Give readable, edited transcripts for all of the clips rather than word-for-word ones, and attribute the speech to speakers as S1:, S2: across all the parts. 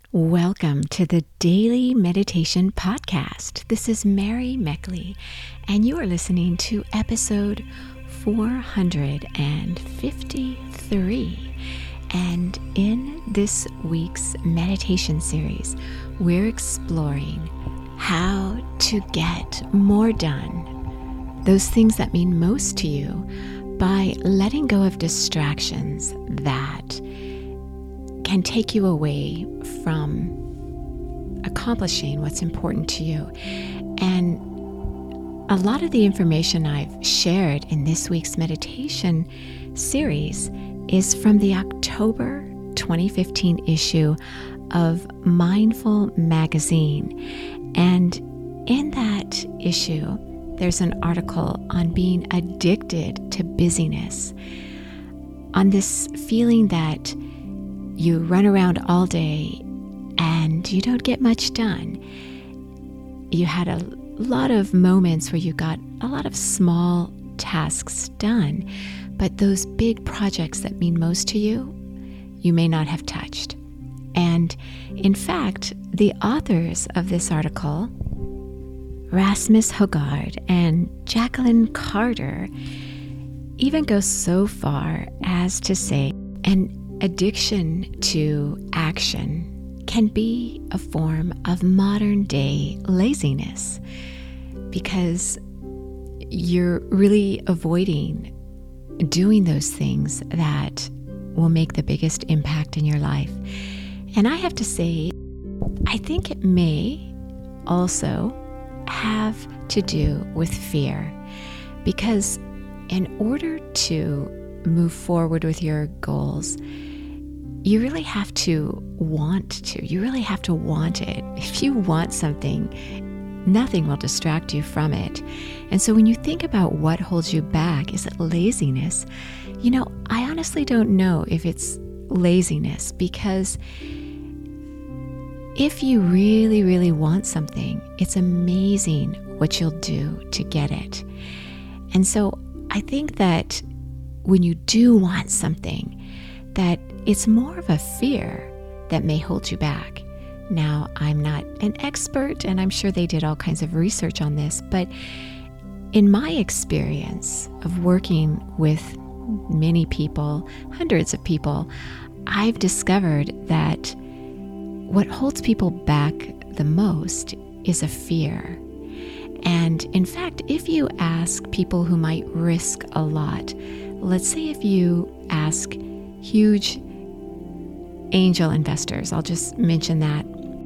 S1: Welcome to the Daily Meditation Podcast. This is Mary Meckley, and you are listening to episode 453. And in this week's meditation series, we're exploring how to get more done, those things that mean most to you, by letting go of distractions that can take you away from accomplishing what's important to you. And a lot of the information I've shared in this week's meditation series is from the October 2015 issue of Mindful Magazine. And in that issue, there's an article on being addicted to busyness, on this feeling that you run around all day and you don't get much done. You had a lot of moments where you got a lot of small tasks done, but those big projects that mean most to you, you may not have touched. And in fact, the authors of this article, Rasmus Højgaard and Jacqueline Carter, even go so far as to say an addiction to action can be a form of modern day laziness, because you're really avoiding doing those things that will make the biggest impact in your life. And I have to say, I think it may also have to do with fear, because in order to move forward with your goals, you really have to want to. You really have to want it. If you want something, nothing will distract you from it. And so when you think about what holds you back, is it laziness? I honestly don't know if it's laziness, because if you really, really want something, it's amazing what you'll do to get it. And so I think that when you do want something, that it's more of a fear that may hold you back. Now, I'm not an expert, and I'm sure they did all kinds of research on this, but in my experience of working with many people, hundreds of people, I've discovered that what holds people back the most is a fear. And in fact, if you ask people who might risk a lot, let's say if you ask huge angel investors, I'll just mention that,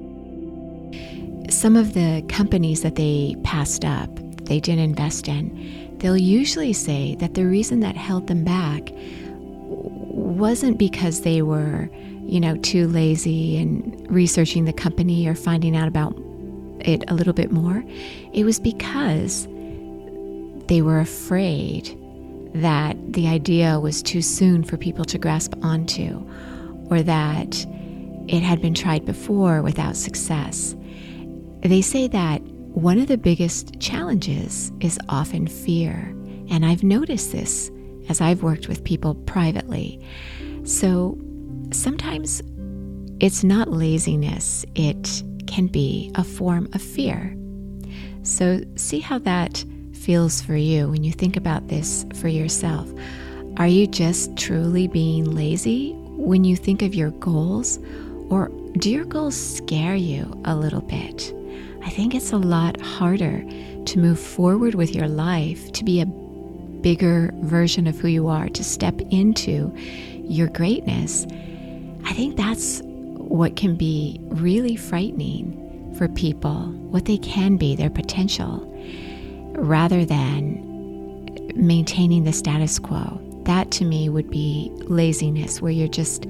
S1: some of the companies that they passed up, they didn't invest in, they'll usually say that the reason that held them back wasn't because they were, too lazy in researching the company or finding out about it a little bit more. It was because they were afraid that the idea was too soon for people to grasp onto, or that it had been tried before without success. They say that one of the biggest challenges is often fear. And I've noticed this as I've worked with people privately. So sometimes it's not laziness, it can be a form of fear. So see how that feels for you when you think about this for yourself. Are you just truly being lazy when you think of your goals, or do your goals scare you a little bit? I think it's a lot harder to move forward with your life, to be a bigger version of who you are, to step into your greatness. I think that's what can be really frightening for people, what they can be, their potential, rather than maintaining the status quo. That to me would be laziness, where you're just,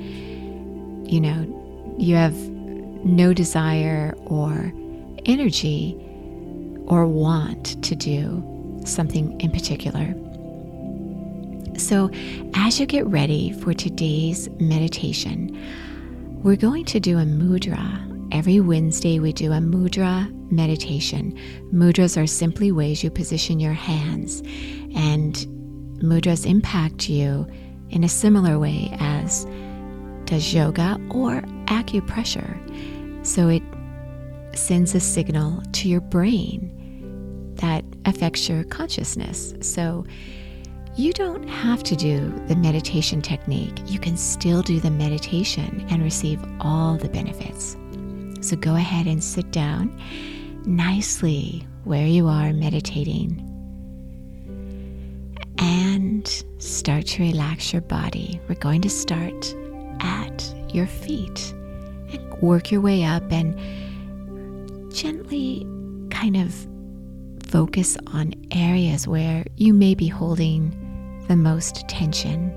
S1: you have no desire or energy or want to do something in particular. So as you get ready for today's meditation, we're going to do a mudra. Every Wednesday we do a mudra meditation. Mudras are simply ways you position your hands, and mudras impact you in a similar way as does yoga or acupressure. So it sends a signal to your brain that affects your consciousness. So you don't have to do the meditation technique. You can still do the meditation and receive all the benefits. So go ahead and sit down nicely where you are meditating and start to relax your body. We're going to start at your feet and work your way up and gently kind of focus on areas where you may be holding the most tension.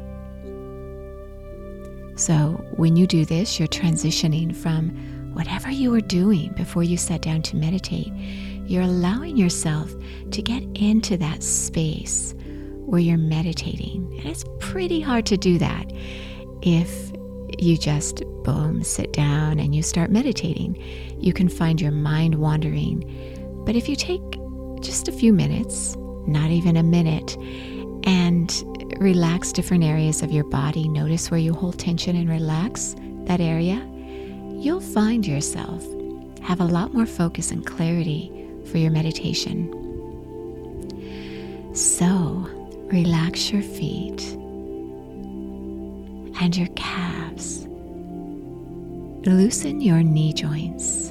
S1: So when you do this, you're transitioning from whatever you were doing before you sat down to meditate. You're allowing yourself to get into that space where you're meditating. And it's pretty hard to do that if you just, boom, sit down and you start meditating. You can find your mind wandering. But if you take just a few minutes, not even a minute, and relax different areas of your body, notice where you hold tension and relax that area, you'll find yourself have a lot more focus and clarity for your meditation. So, relax your feet and your calves. Loosen your knee joints.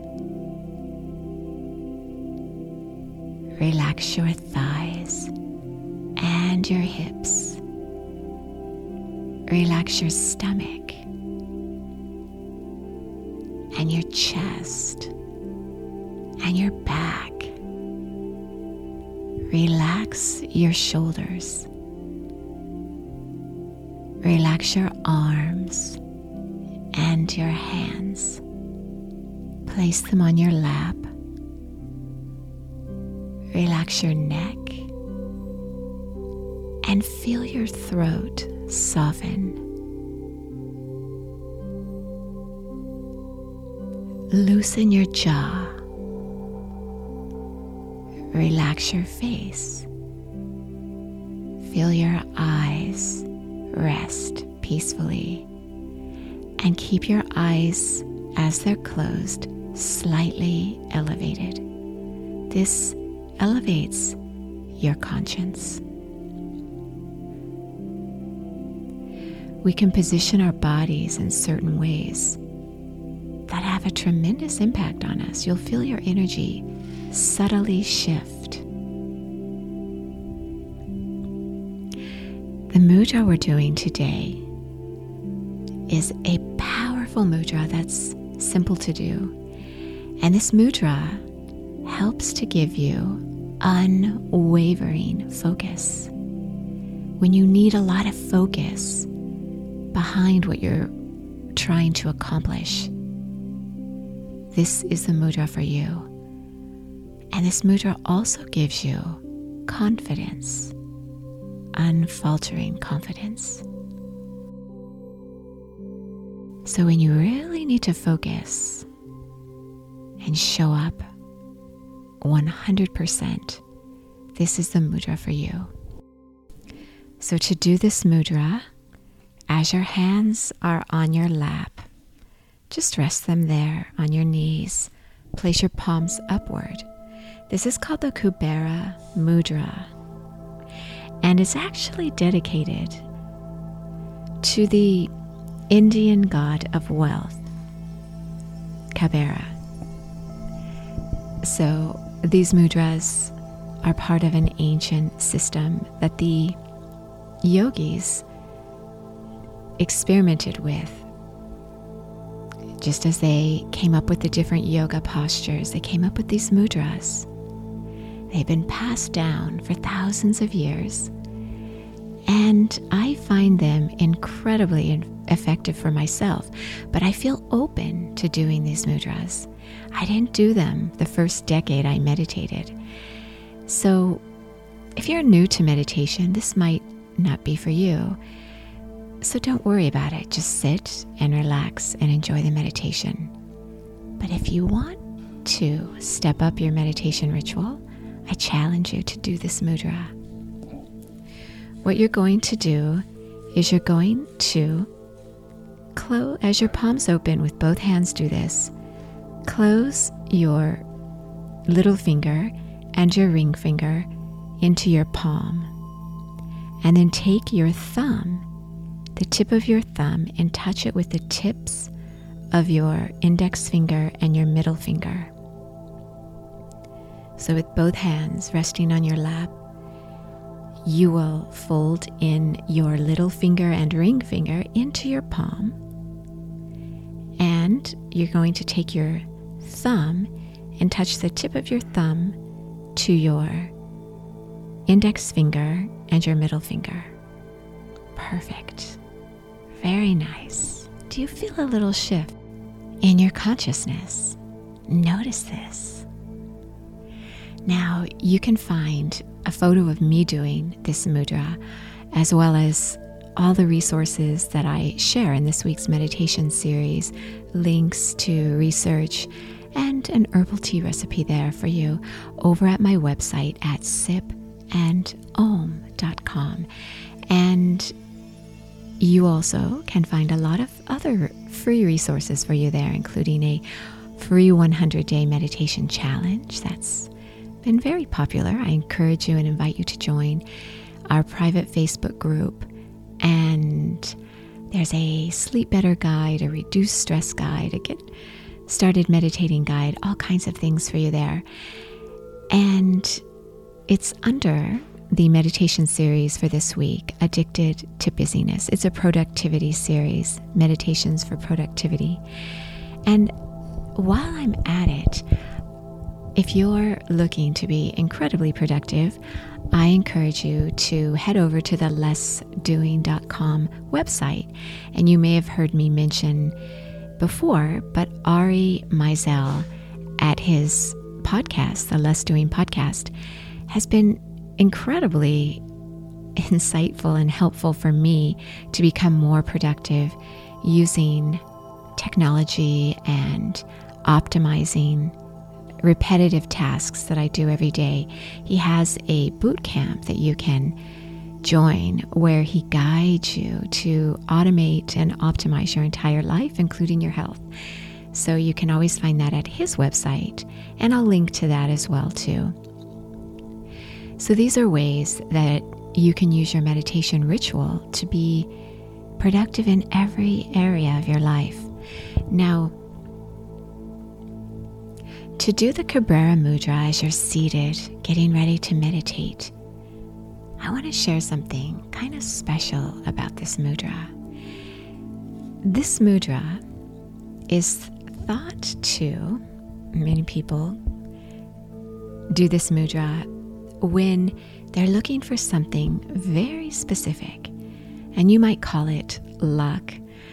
S1: Relax your thighs and your hips. Relax your stomach and your chest and your back. Relax your shoulders. Relax your arms and your hands. Place them on your lap. Relax your neck and feel your throat soften. Loosen your jaw. Relax your face. Feel your eyes rest peacefully. And keep your eyes, as they're closed, slightly elevated. This elevates your conscience. We can position our bodies in certain ways that have a tremendous impact on us. You'll feel your energy subtly shift. The mudra we're doing today is a powerful mudra that's simple to do. And this mudra helps to give you unwavering focus. When you need a lot of focus behind what you're trying to accomplish, this is the mudra for you. And this mudra also gives you confidence, unfaltering confidence. So when you really need to focus and show up 100%, this is the mudra for you. So to do this mudra, as your hands are on your lap, just rest them there on your knees. Place your palms upward. This is called the Kubera Mudra, and it's actually dedicated to the Indian god of wealth, Kubera. So these mudras are part of an ancient system that the yogis experimented with. Just as they came up with the different yoga postures, they came up with these mudras. They've been passed down for thousands of years, and I find them incredibly effective for myself, but I feel open to doing these mudras. I didn't do them the first decade I meditated. So if you're new to meditation, this might not be for you. So don't worry about it. Just sit and relax and enjoy the meditation. But if you want to step up your meditation ritual, I challenge you to do this mudra. What you're going to do is you're going to close, as your palms open with both hands do this, close your little finger and your ring finger into your palm. And then take your thumb, the tip of your thumb, and touch it with the tips of your index finger and your middle finger. So with both hands resting on your lap, you will fold in your little finger and ring finger into your palm. And you're going to take your thumb and touch the tip of your thumb to your index finger and your middle finger. Perfect. Very nice. Do you feel a little shift in your consciousness? Notice this. Now, you can find a photo of me doing this mudra, as well as all the resources that I share in this week's meditation series, links to research, and an herbal tea recipe there for you over at my website at sipandom.com. And you also can find a lot of other free resources for you there, including a free 100-day meditation challenge that's been very popular. I encourage you and invite you to join our private Facebook group. And there's a sleep better guide, a reduced stress guide, a get started meditating guide, all kinds of things for you there. And it's under the meditation series for this week, Addicted to Busyness. It's a productivity series, Meditations for Productivity. And while I'm at it, if you're looking to be incredibly productive, I encourage you to head over to the lessdoing.com website. And you may have heard me mention before, but Ari Meisel at his podcast, the Less Doing podcast, has been incredibly insightful and helpful for me to become more productive using technology and optimizing repetitive tasks that I do every day. He has a boot camp that you can join where he guides you to automate and optimize your entire life, including your health. So you can always find that at his website, and I'll link to that as well too. So these are ways that you can use your meditation ritual to be productive in every area of your life. Now, to do the Cabrera Mudra as you're seated, getting ready to meditate, I want to share something kind of special about this mudra. This mudra is thought to, many people do this mudra when they're looking for something very specific, and you might call it luck.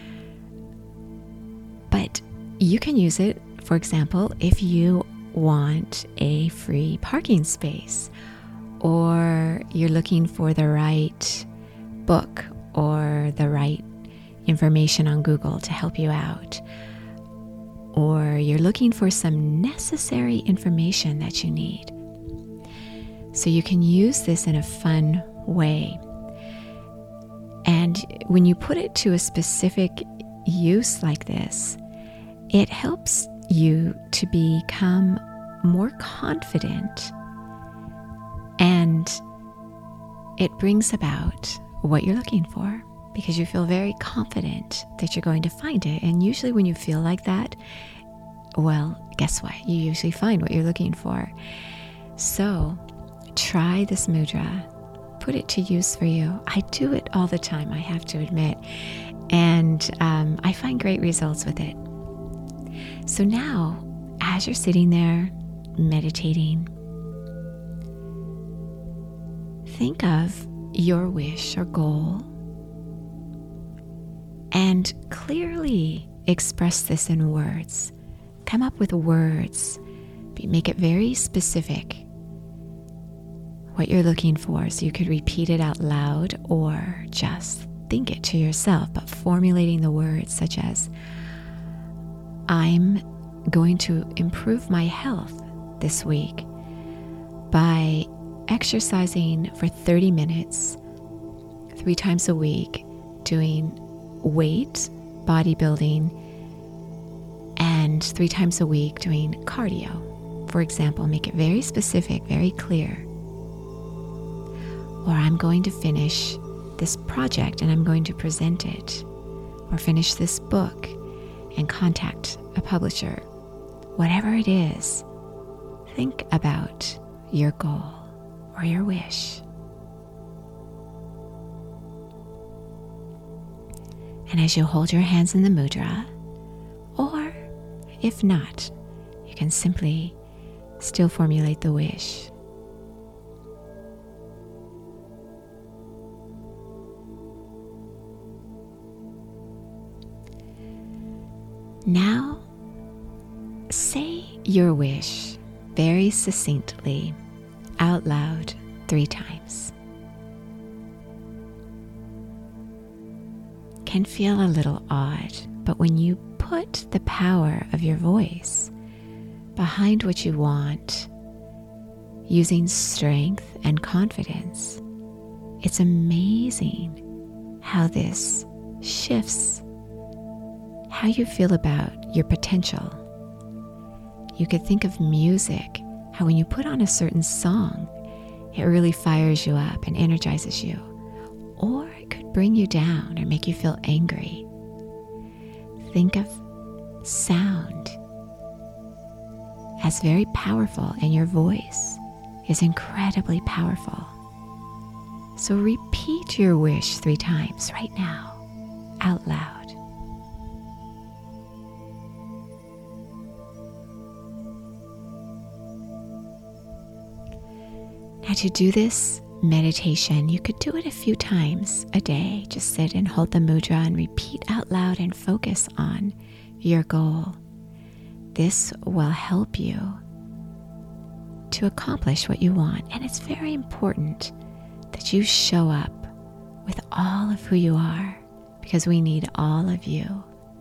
S1: But you can use it, for example, if you want a free parking space, or you're looking for the right book or the right information on Google to help you out, or you're looking for some necessary information that you need. So you can use this in a fun way. And when you put it to a specific use like this, it helps you to become more confident, and it brings about what you're looking for because you feel very confident that you're going to find it. And usually when you feel like that, well, guess what? You usually find what you're looking for. So try this mudra. Put it to use for you. I do it all the time, I have to admit. And I find great results with it. So now, as you're sitting there meditating, think of your wish or goal and clearly express this in words. Come up with words. Make it very specific what you're looking for, so you could repeat it out loud or just think it to yourself, but formulating the words such as, I'm going to improve my health this week by exercising for 30 minutes 3 times a week, doing weight, bodybuilding, and spend 3 times a week doing cardio. For example, make it very specific, very clear. Or I'm going to finish this project and I'm going to present it. Or finish this book and contact a publisher. Whatever it is, think about your goal or your wish. And as you hold your hands in the mudra, or if not, you can simply still formulate the wish. Now, say your wish very succinctly out loud 3 times. Can feel a little odd, but when you put the power of your voice behind what you want, using strength and confidence, it's amazing how this shifts how you feel about your potential. You could think of music, how when you put on a certain song, it really fires you up and energizes you. Or it could bring you down or make you feel angry. Think of sound as very powerful, and your voice is incredibly powerful. So repeat your wish 3 times right now, out loud. Now, to do this meditation, you could do it a few times a day. Just sit and hold the mudra and repeat out loud and focus on your goal. This will help you to accomplish what you want. And it's very important that you show up with all of who you are, because we need all of you.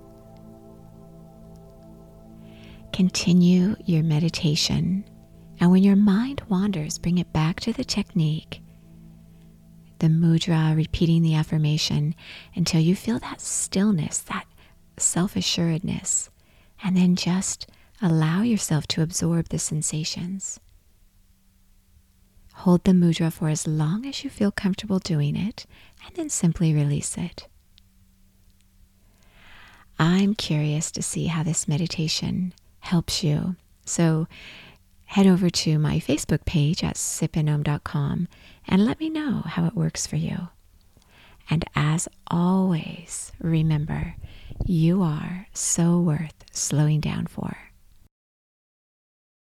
S1: Continue your meditation. And when your mind wanders, bring it back to the technique, the mudra, repeating the affirmation until you feel that stillness, that self-assuredness, and then just allow yourself to absorb the sensations. Hold the mudra for as long as you feel comfortable doing it, and then simply release it. I'm curious to see how this meditation helps you. So head over to my Facebook page at sipandom.com and let me know how it works for you. And as always, remember, you are so worth slowing down for.